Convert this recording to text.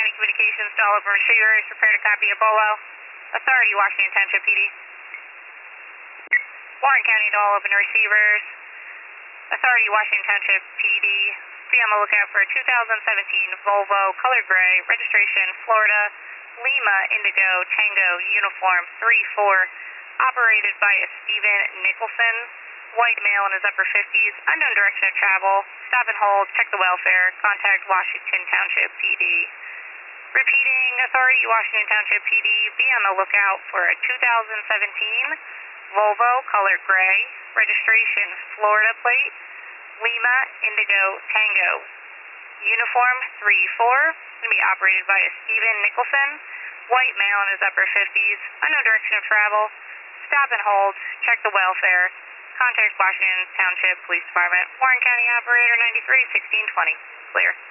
County Communications to all of our receivers. Prepare to copy a Bolo. Authority, Washington Township PD. Warren County to all open receivers. Authority, Washington Township PD. Be on the lookout for a 2017 Volvo color gray, registration Florida, Lima Indigo Tango Uniform 34, operated by a Stephen Nicholson, white male in his upper 50s, unknown direction of travel. Stop and hold, check the welfare, contact Washington Township PD. Repeating, Authority, Washington Township PD, be on the lookout for a 2017 Volvo color gray, registration Florida plate, Lima Indigo Tango, uniform 34, going to be operated by a Stephen Nicholson, white male in his upper 50s, unknown direction of travel. Stop and hold, check the welfare, contact Washington Township Police Department, Warren County Operator 93 1620, clear.